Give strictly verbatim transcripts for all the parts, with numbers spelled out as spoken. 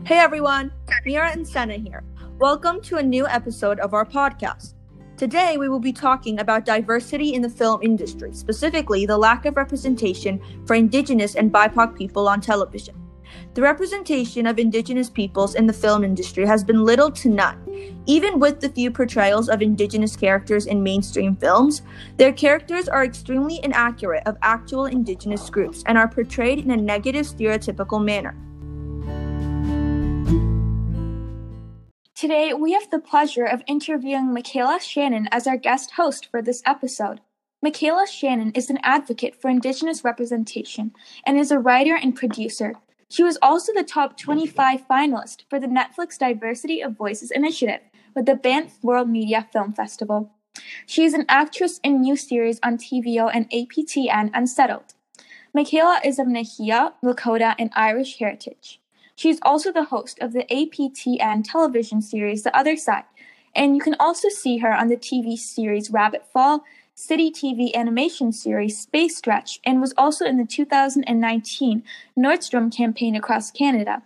Hey everyone, Mira and Senna here. Welcome to a new episode of our podcast. Today we will be talking about diversity in the film industry, specifically the lack of representation for Indigenous and B I P O C people on television. The representation of Indigenous peoples in the film industry has been little to none. Even with the few portrayals of Indigenous characters in mainstream films, their characters are extremely inaccurate of actual Indigenous groups and are portrayed in a negative, stereotypical manner. Today, we have the pleasure of interviewing Michaela Shannon as our guest host for this episode. Michaela Shannon is an advocate for Indigenous representation and is a writer and producer. She was also the top twenty-five finalist for the Netflix Diversity of Voices initiative with the Banff World Media Film Festival. She is an actress in new series on T V O and A P T N Unsettled. Michaela is of Nahia, Lakota, and Irish heritage. She is also the host of the A P T N television series The Other Side, and you can also see her on the T V series Rabbit Fall, City T V animation series Space Stretch, and was also in the two thousand nineteen Nordstrom campaign across Canada.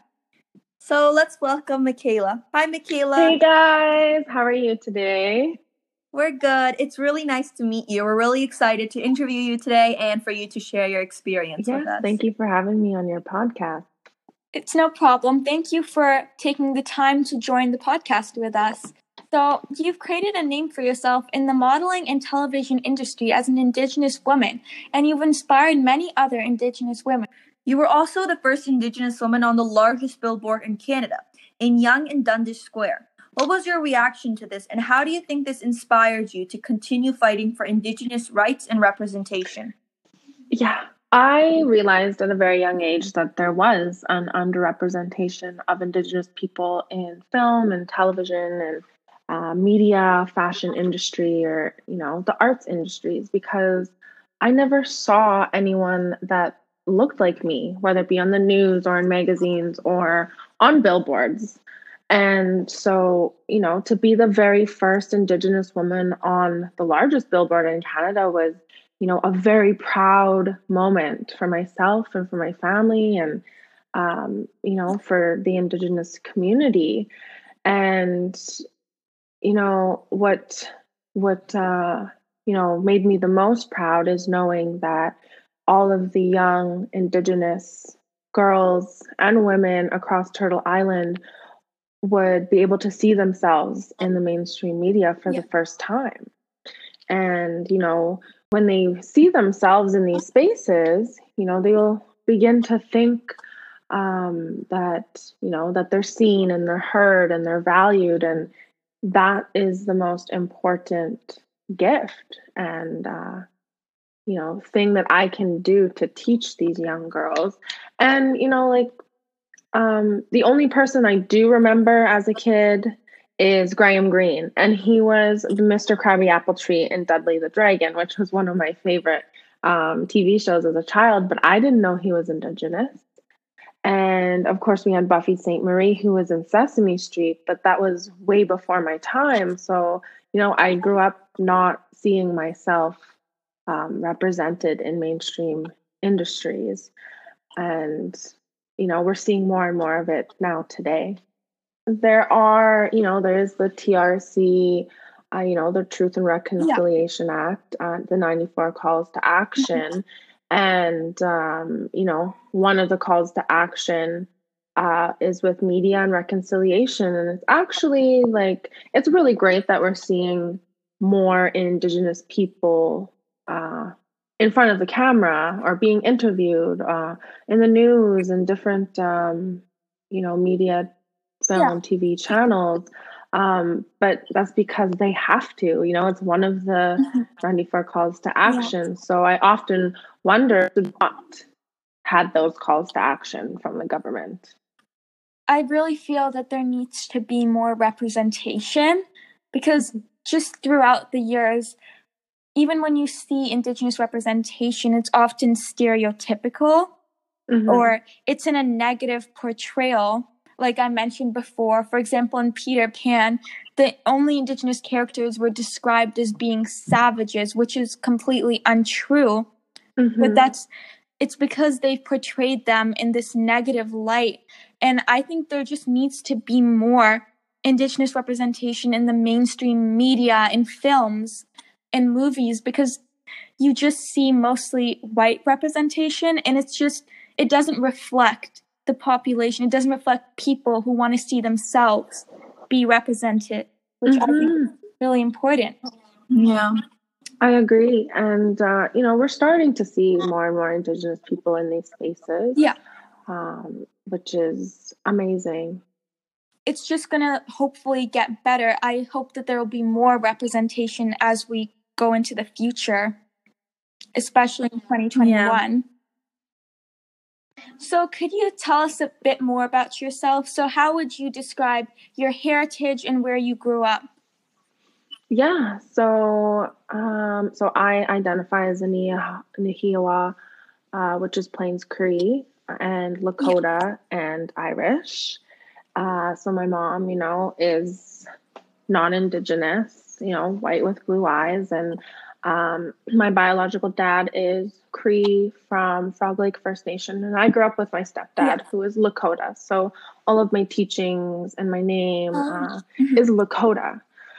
So let's welcome Michaela. Hi, Michaela. Hey guys, how are you today? We're good. It's really nice to meet you. We're really excited to interview you today and for you to share your experience yes, with us. Thank you for having me on your podcast. It's no problem. Thank you for taking the time to join the podcast with us. So, you've created a name for yourself in the modeling and television industry as an Indigenous woman, and you've inspired many other Indigenous women. You were also the first Indigenous woman on the largest billboard in Canada, in Yonge and Dundas Square. What was your reaction to this, and how do you think this inspired you to continue fighting for Indigenous rights and representation? Yeah, I realized at a very young age that there was an underrepresentation of Indigenous people in film and television and uh, media, fashion industry, or, you know, the arts industries, because I never saw anyone that looked like me, whether it be on the news or in magazines or on billboards. And so, you know, to be the very first Indigenous woman on the largest billboard in Canada was, you know, a very proud moment for myself and for my family and, um, you know, for the Indigenous community. And, you know, what, what, uh, you know, made me the most proud is knowing that all of the young Indigenous girls and women across Turtle Island would be able to see themselves in the mainstream media for yeah. the first time. And, you know, when they see themselves in these spaces, you know, they'll begin to think um, that, you know, that they're seen and they're heard and they're valued. And that is the most important gift and, uh, you know, thing that I can do to teach these young girls. And, you know, like, um, the only person I do remember as a kid is Graham Greene, and he was Mister Krabby Appletree in Dudley the Dragon, which was one of my favorite um, T V shows as a child, but I didn't know he was Indigenous. And of course, we had Buffy Sainte Marie, who was in Sesame Street, but that was way before my time. So, you know, I grew up not seeing myself um, represented in mainstream industries. And, you know, we're seeing more and more of it now today. There are, you know, there's the T R C, uh, you know, the Truth and Reconciliation yeah. Act, uh, the ninety-four calls to action. And, um, you know, one of the calls to action uh, is with media and reconciliation. And it's actually like, it's really great that we're seeing more Indigenous people uh, in front of the camera or being interviewed uh, in the news and different, um, you know, media, film, yeah. T V channels. Um, but that's because they have to, you know, it's one of the mm-hmm. ninety-four calls to action. Yeah. So I often wonder if not had those calls to action from the government. I really feel that there needs to be more representation because just throughout the years, even when you see Indigenous representation, it's often stereotypical mm-hmm. or it's in a negative portrayal. Like I mentioned before, for example, in Peter Pan, the only Indigenous characters were described as being savages, which is completely untrue. Mm-hmm. But that's it's because they've portrayed them in this negative light. And I think there just needs to be more Indigenous representation in the mainstream media, in films, in movies, because you just see mostly white representation, and it's just, it doesn't reflect the population. It doesn't reflect people who want to see themselves be represented, which mm-hmm. I think is really important. Yeah. I agree. And, uh, you know, we're starting to see more and more Indigenous people in these spaces. Yeah. Um, which is amazing. It's just going to hopefully get better. I hope that there will be more representation as we go into the future, especially in twenty twenty-one. Yeah. So could you tell us a bit more about yourself? So how would you describe your heritage and where you grew up? Yeah, so um, so I identify as a Nihiwa, uh, which is Plains Cree, and Lakota yeah. and Irish. Uh, so my mom, you know, is non-Indigenous, you know, white with blue eyes. And um, my biological dad is Cree from Frog Lake First Nation. And I grew up with my stepdad, yeah. who is Lakota. So all of my teachings and my name uh, mm-hmm. is Lakota.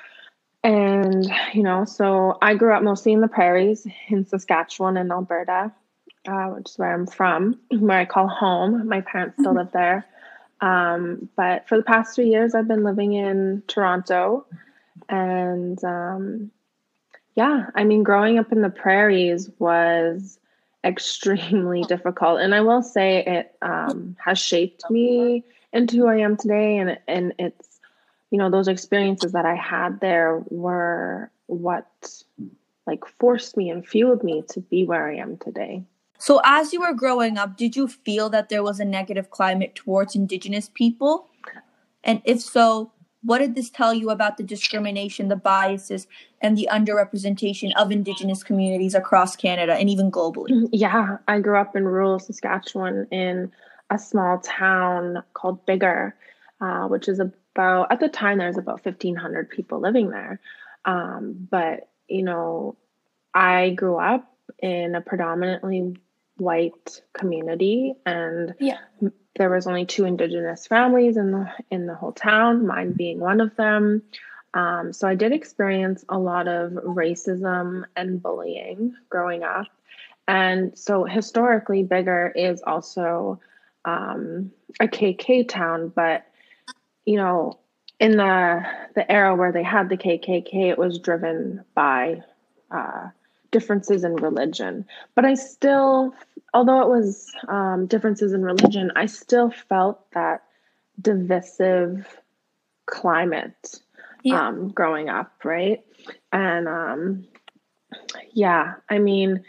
And, you know, so I grew up mostly in the prairies in Saskatchewan and Alberta, uh, which is where I'm from, where I call home. My parents still mm-hmm. live there. Um, but for the past three years, I've been living in Toronto. And um, yeah, I mean, growing up in the prairies was extremely difficult. And I will say it um, has shaped me into who I am today. And, and it's, you know, those experiences that I had there were what like forced me and fueled me to be where I am today. So as you were growing up, did you feel that there was a negative climate towards Indigenous people? And if so, what did this tell you about the discrimination, the biases, and the underrepresentation of Indigenous communities across Canada and even globally? Yeah, I grew up in rural Saskatchewan in a small town called Biggar, uh, which is about, at the time, there's about fifteen hundred people living there. Um, but, you know, I grew up in a predominantly white community, and yeah. there was only two Indigenous families in the in the whole town, mine being one of them. Um, so I did experience a lot of racism and bullying growing up. And so historically, Biggar is also um, a K K town, but you know, in the the era where they had the K K K, it was driven by uh, differences in religion. But I still, although it was um, differences in religion, I still felt that divisive climate yeah. um, growing up, right? And um, yeah, I mean,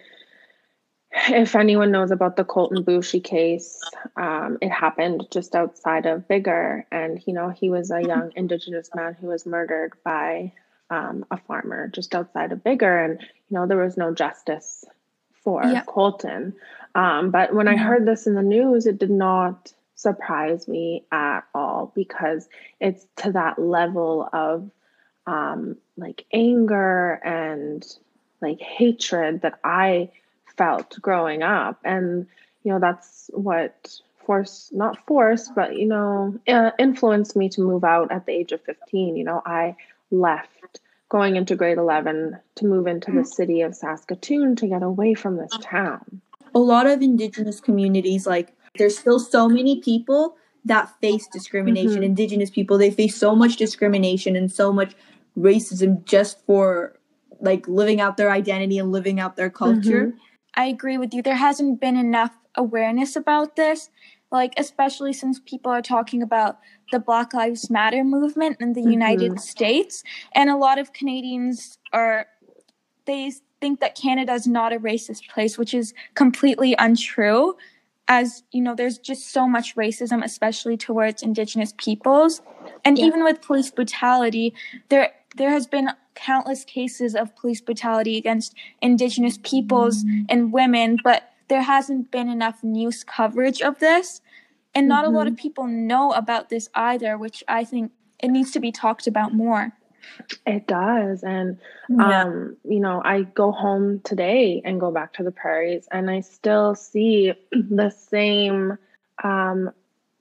if anyone knows about the Colton Boushie case, um, it happened just outside of Biggar. And, you know, he was a young Indigenous man who was murdered by um, a farmer just outside of Biggar. And, you know, there was no justice for yeah. Colton. Um, but when I heard this in the news, it did not surprise me at all, because it's to that level of um, like anger and like hatred that I felt growing up. And, you know, that's what forced, not forced, but, you know, uh, influenced me to move out at the age of fifteen. You know, I left going into grade eleven to move into the city of Saskatoon to get away from this town. A lot of Indigenous communities, like, there's still so many people that face discrimination. Mm-hmm. Indigenous people, they face so much discrimination and so much racism just for, like, living out their identity and living out their culture. Mm-hmm. I agree with you. There hasn't been enough awareness about this, like, especially since people are talking about the Black Lives Matter movement in the mm-hmm. United States. And a lot of Canadians are, they think that Canada is not a racist place, which is completely untrue. As, you know, there's just so much racism, especially towards Indigenous peoples. And yeah. even with police brutality, there there has been countless cases of police brutality against Indigenous peoples and women, but there hasn't been enough news coverage of this. And not mm-hmm. a lot of people know about this either, which I think it needs to be talked about more. It does. And, yeah. um, you know, I go home today and go back to the prairies, and I still see the same um,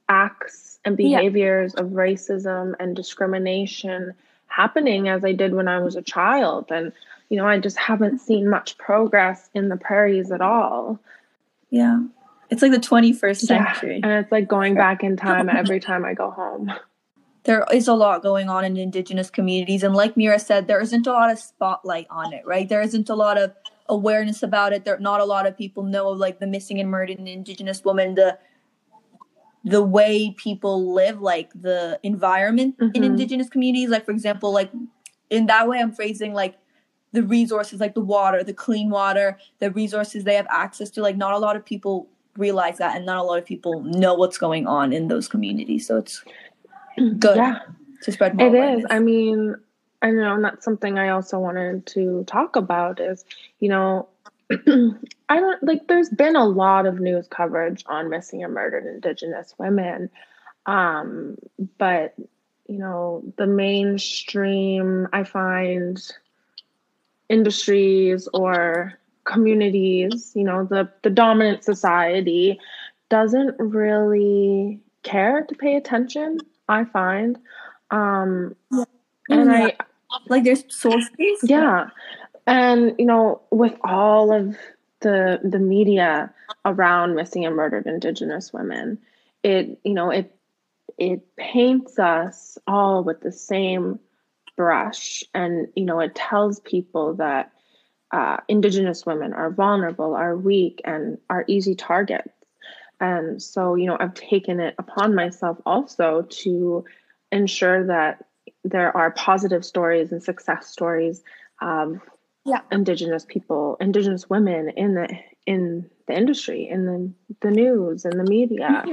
acts and Yeah. behaviors of racism and discrimination happening as I did when I was a child. And, you know, I just haven't seen much progress in the prairies at all. Yeah. It's like the twenty-first Yeah. century. And it's like going back in time every time I go home. There is a lot going on in Indigenous communities. And like Mira said, there isn't a lot of spotlight on it, right? There isn't a lot of awareness about it. There not a lot of people know of like the missing and murdered Indigenous women, the the way people live, like the environment Mm-hmm. in Indigenous communities. Like, for example, like in that way I'm phrasing like the resources, like the water, the clean water, the resources they have access to. Like not a lot of people realize that, and not a lot of people know what's going on in those communities. So it's good Yeah, to spread more it awareness. is. I mean, I know, and that's something I also wanted to talk about is, you know, I don't like there's been a lot of news coverage on missing and murdered Indigenous women. Um, but you know, the mainstream, I find industries or communities, you know, the the dominant society doesn't really care to pay attention, I find. Um, and Yeah. I, Like there's sources. yeah. And, you know, with all of the the media around missing and murdered Indigenous women, it, you know, it it paints us all with the same brush. And, you know, it tells people that uh, Indigenous women are vulnerable, are weak, and are easy targets. And so, you know, I've taken it upon myself also to ensure that there are positive stories and success stories of Yeah. Indigenous people, Indigenous women in the in the industry, in the, the news, in the media.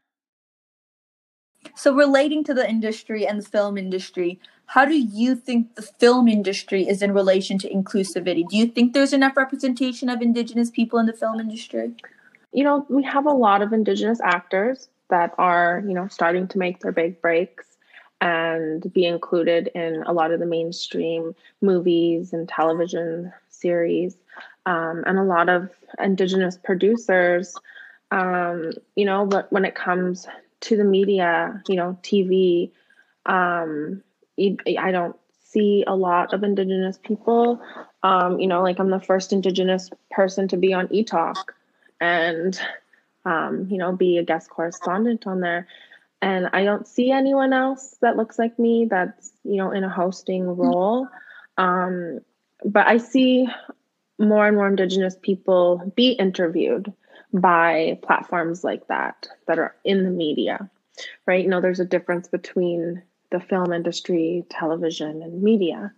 So relating to the industry and the film industry, how do you think the film industry is in relation to inclusivity? Do you think there's enough representation of Indigenous people in the film industry? You know, we have a lot of Indigenous actors that are, you know, starting to make their big breaks and be included in a lot of the mainstream movies and television series. Um, and a lot of Indigenous producers, um, you know, but when it comes to the media, you know, T V, um, I don't see a lot of Indigenous people. Um, you know, like I'm the first Indigenous person to be on eTalk and, um, you know, be a guest correspondent on there. And I don't see anyone else that looks like me that's, you know, in a hosting role. Um, but I see more and more Indigenous people be interviewed by platforms like that, that are in the media, right? You know, there's a difference between the film industry, television, and media.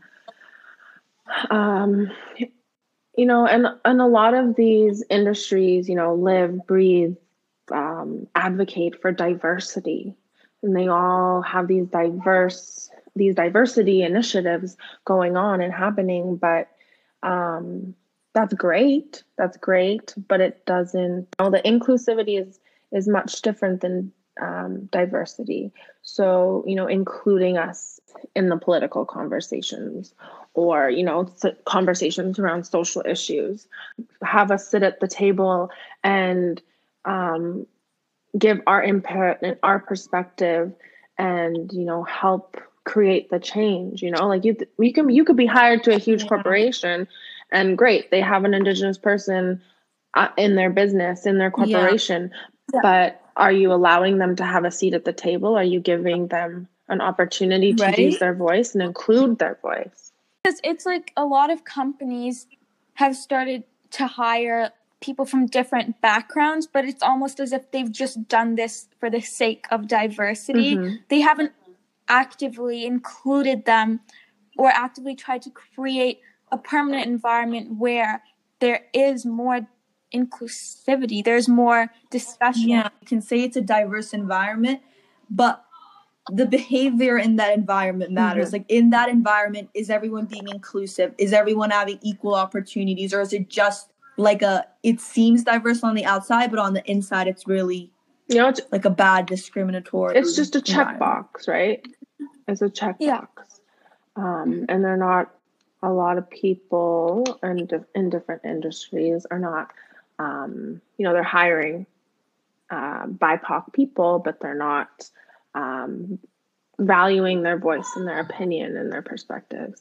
Um, you know, and, and a lot of these industries, you know, live, breathe, um, advocate for diversity. And they all have these diverse, these diversity initiatives going on and happening, but um, that's great. That's great, but it doesn't, you know, the inclusivity is is much different than um, diversity. So, you know, including us in the political conversations or, you know, conversations around social issues, have us sit at the table and um, give our input and our perspective and, you know, help create the change. You know, like you, you can, you could be hired to a huge Yeah. corporation and great, they have an Indigenous person uh, in their business, in their corporation, Yeah. but are you allowing them to have a seat at the table? Are you giving them an opportunity to Right? use their voice and include their voice? Because it's like a lot of companies have started to hire people from different backgrounds, but it's almost as if they've just done this for the sake of diversity. Mm-hmm. They haven't actively included them or actively tried to create a permanent environment where there is more inclusivity, there's more discussion. Yeah, you can say it's a diverse environment, but the behavior in that environment matters. Mhm. Like in that environment, is everyone being inclusive? Is everyone having equal opportunities? Or is it just like a, it seems diverse on the outside, but on the inside, it's really You know, it's, like a bad discriminatory it's just a environment. checkbox, right? It's a checkbox. Yeah. Um, and they're not, a lot of people in, di- in different industries are not, um, you know, they're hiring uh, B I P O C people, but they're not um, valuing their voice and their opinion and their perspectives.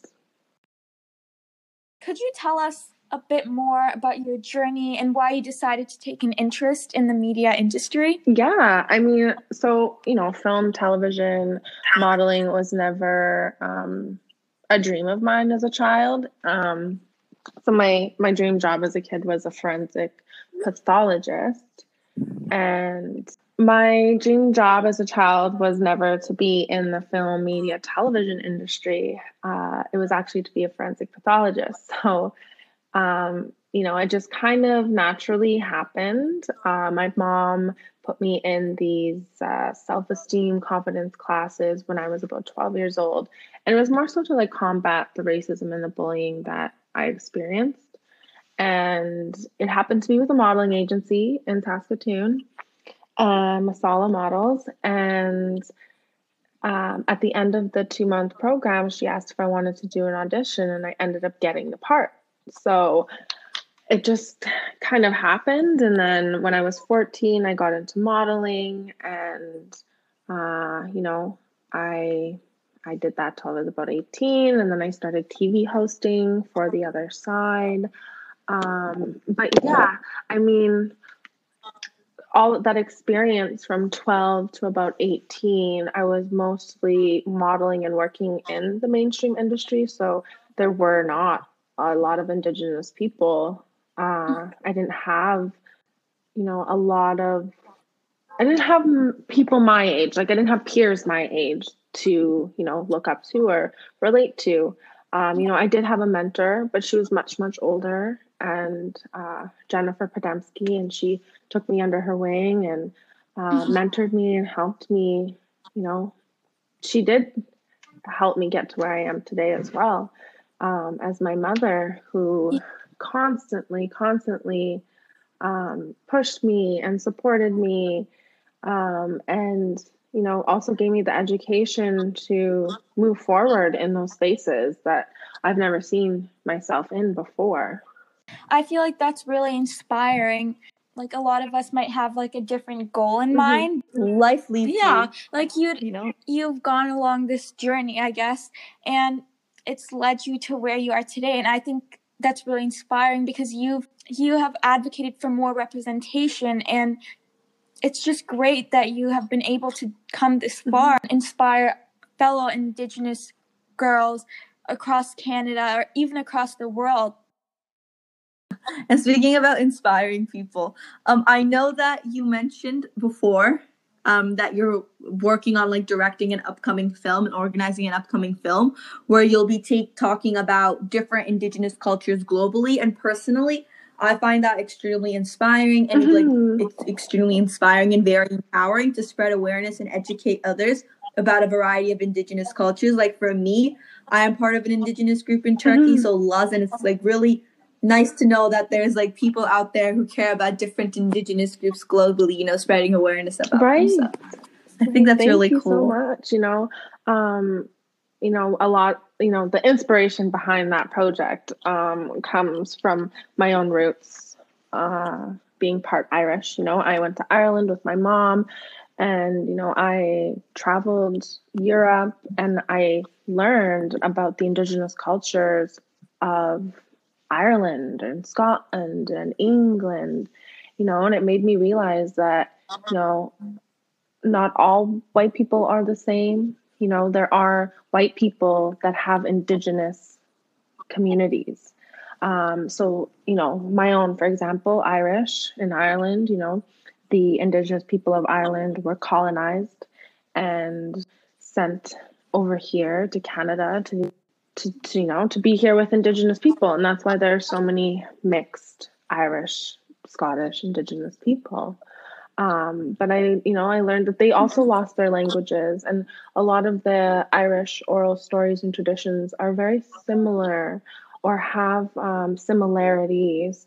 Could you tell us a bit more about your journey and why you decided to take an interest in the media industry? Yeah, I mean, so, you know, film, television, modeling was never um, a dream of mine as a child. Um, so my, my dream job as a kid was a forensic pathologist. And my dream job as a child was never to be in the film, media, television industry. Uh, it was actually to be a forensic pathologist. So, um, you know, it just kind of naturally happened. Uh, my mom put me in these uh, self-esteem, confidence classes when I was about twelve years old. And it was more so to like combat the racism and the bullying that I experienced. And it happened to me with a modeling agency in Saskatoon, uh, Masala Models. And um, at the end of the two-month program, she asked if I wanted to do an audition, and I ended up getting the part. So it just kind of happened. And then when I was fourteen, I got into modeling, and, uh, you know, I I did that till I was about eighteen. And then I started T V hosting for The Other Side. Um, but yeah, I mean, all of that experience from twelve to about eighteen, I was mostly modeling and working in the mainstream industry. So there were not a lot of Indigenous people. Uh, I didn't have, you know, a lot of, I didn't have people my age. Like I didn't have peers my age to, you know, look up to or relate to. Um, you know, I did have a mentor, but she was much, much older, and uh, Jennifer Podemsky, and she took me under her wing and uh, mentored me and helped me. You know, she did help me get to where I am today as well, um, as my mother, who constantly, constantly um, pushed me and supported me, um, and you know, also gave me the education to move forward in those spaces that I've never seen myself in before. I feel like that's really inspiring. Like a lot of us might have like a different goal in mm-hmm. mind. Life leads yeah, you. like you you know, you've gone along this journey, I guess, and it's led you to where you are today. And I think that's really inspiring because you've you have advocated for more representation, and it's just great that you have been able to come this far, mm-hmm. inspire fellow Indigenous girls across Canada or even across the world. And speaking about inspiring people, um, I know that you mentioned before um, that you're working on like directing an upcoming film and organizing an upcoming film where you'll be take, talking about different Indigenous cultures globally. And personally, I find that extremely inspiring, and mm-hmm. like it's extremely inspiring and very empowering to spread awareness and educate others about a variety of Indigenous cultures. Like for me, I am part of an Indigenous group in Turkey, mm-hmm. so Laz, and it's like really nice to know that there's like people out there who care about different Indigenous groups globally, you know, spreading awareness about right. them. So I think that's Thank really you cool. So much, you know, um, you know, a lot, you know, the inspiration behind that project um, comes from my own roots, uh, being part Irish. You know, I went to Ireland with my mom, and, you know, I traveled Europe, and I learned about the Indigenous cultures of Ireland and Scotland and England, you know, and it made me realize that, you know, not all white people are the same. You know, there are white people that have Indigenous communities. Um, so, you know, my own, for example, Irish in Ireland, you know, the Indigenous people of Ireland were colonized and sent over here to Canada to To, to, you know, to be here with Indigenous people. And that's why there are so many mixed Irish, Scottish, Indigenous people. Um, but I, you know, I learned that they also lost their languages. And a lot of the Irish oral stories and traditions are very similar or have um, similarities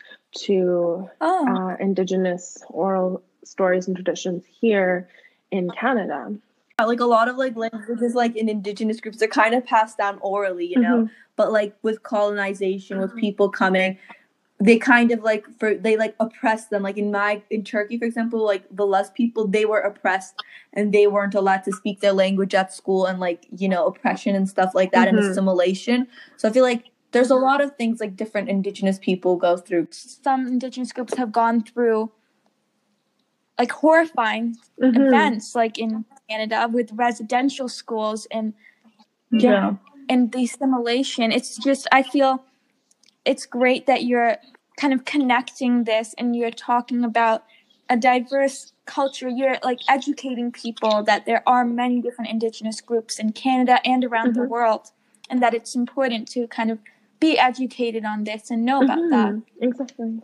to oh. uh, Indigenous oral stories and traditions here in Canada. Like a lot of like languages like in Indigenous groups are kind of passed down orally, you know, mm-hmm. but like with colonization, with people coming, they kind of like for they like oppressed them. Like in my in Turkey, for example, like the Laz people, they were oppressed and they weren't allowed to speak their language at school, and like, you know, oppression and stuff like that, mm-hmm. and assimilation. So I feel like there's a lot of things like different indigenous people go through. Some indigenous groups have gone through like horrifying mm-hmm. events, like in Canada with residential schools and yeah, and the assimilation. It's just, I feel it's great that you're kind of connecting this and you're talking about a diverse culture. You're like educating people that there are many different indigenous groups in Canada and around mm-hmm. the world, and that it's important to kind of be educated on this and know about mm-hmm. that. Exactly.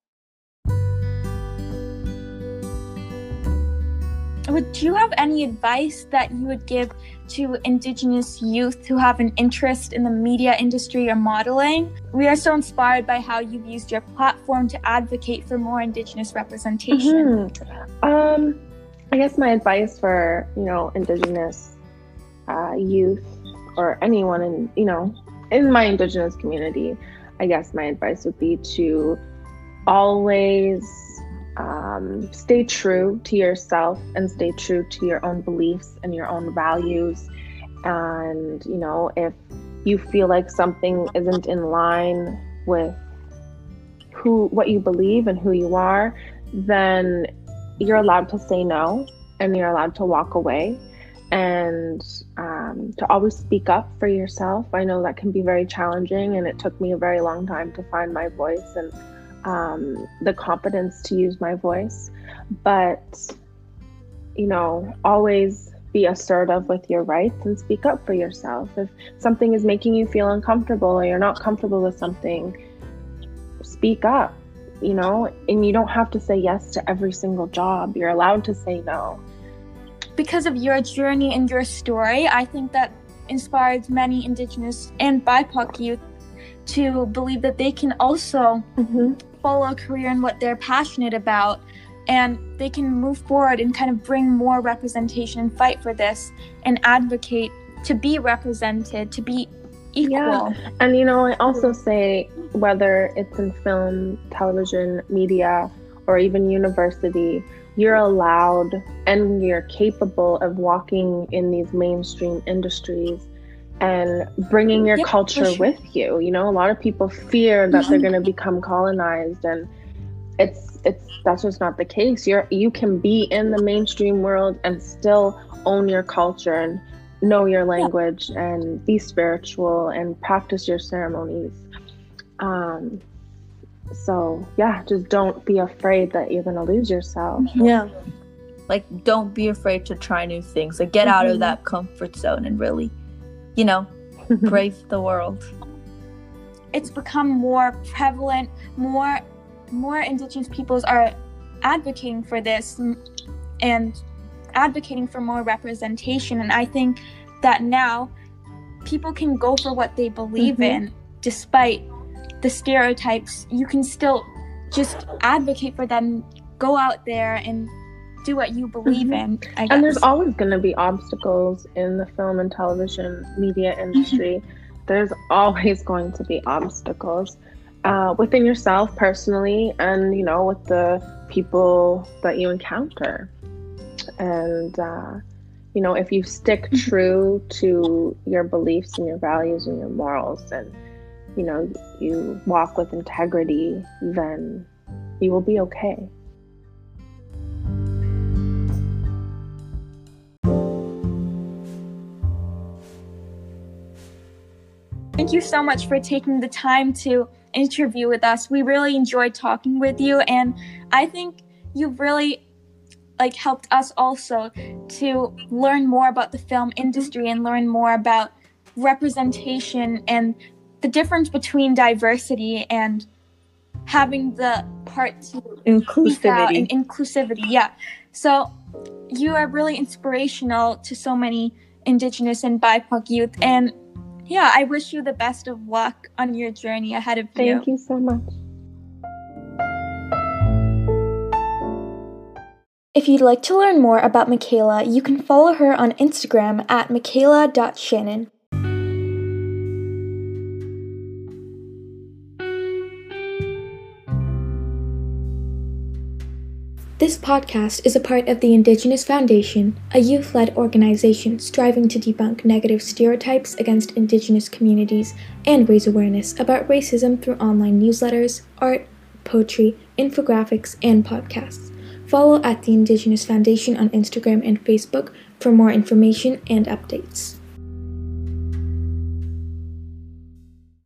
Would you have any advice that you would give to Indigenous youth who have an interest in the media industry or modeling? We are so inspired by how you've used your platform to advocate for more Indigenous representation. Mm-hmm. Um, I guess my advice for, you know, Indigenous uh, youth or anyone in, you know, in my Indigenous community, I guess my advice would be to always Um, stay true to yourself and stay true to your own beliefs and your own values. And, you know, if you feel like something isn't in line with who, what you believe and who you are, then you're allowed to say no and you're allowed to walk away, and um, to always speak up for yourself. I know that can be very challenging, and it took me a very long time to find my voice and um, the competence to use my voice. But, you know, always be assertive with your rights and speak up for yourself. If something is making you feel uncomfortable or you're not comfortable with something, speak up, you know, and you don't have to say yes to every single job. You're allowed to say no. Because of your journey and your story, I think that inspires many Indigenous and B I P O C youth to believe that they can also mm-hmm. follow a career in what they're passionate about, and they can move forward and kind of bring more representation and fight for this and advocate to be represented, to be equal. Yeah. And, you know, I also say, whether it's in film, television, media, or even university, you're allowed and you're capable of walking in these mainstream industries and bringing your yep, culture sure. with you. You know, a lot of people fear that they're going to become colonized, and it's it's that's just not the case. You're you can be in the mainstream world and still own your culture and know your language yep. and be spiritual and practice your ceremonies. Um, so yeah, just don't be afraid that you're going to lose yourself. Yeah, like don't be afraid to try new things. Like get mm-hmm. out of that comfort zone and really, you know, brave the world. It's become more prevalent. More, more Indigenous peoples are advocating for this and advocating for more representation. And I think that now people can go for what they believe mm-hmm. in, despite the stereotypes. You can still just advocate for them. Go out there and do what you believe mm-hmm. in, I guess. And there's always going to be obstacles in the film and television media industry. Mm-hmm. There's always going to be obstacles uh, within yourself personally, and, you know, with the people that you encounter. And, uh, you know, if you stick true to your beliefs and your values and your morals, and, you know, you walk with integrity, then you will be okay. Thank you so much for taking the time to interview with us. We really enjoyed talking with you, and I think you've really like helped us also to learn more about the film industry and learn more about representation and the difference between diversity and having the part to inclusivity and inclusivity. Yeah. So you are really inspirational to so many Indigenous and B I P O C youth, and yeah, I wish you the best of luck on your journey ahead of you. Thank you so much. If you'd like to learn more about Michaela, you can follow her on Instagram at michaela dot shannon. This podcast is a part of the Indigenous Foundation, a youth-led organization striving to debunk negative stereotypes against Indigenous communities and raise awareness about racism through online newsletters, art, poetry, infographics, and podcasts. Follow at the Indigenous Foundation on Instagram and Facebook for more information and updates.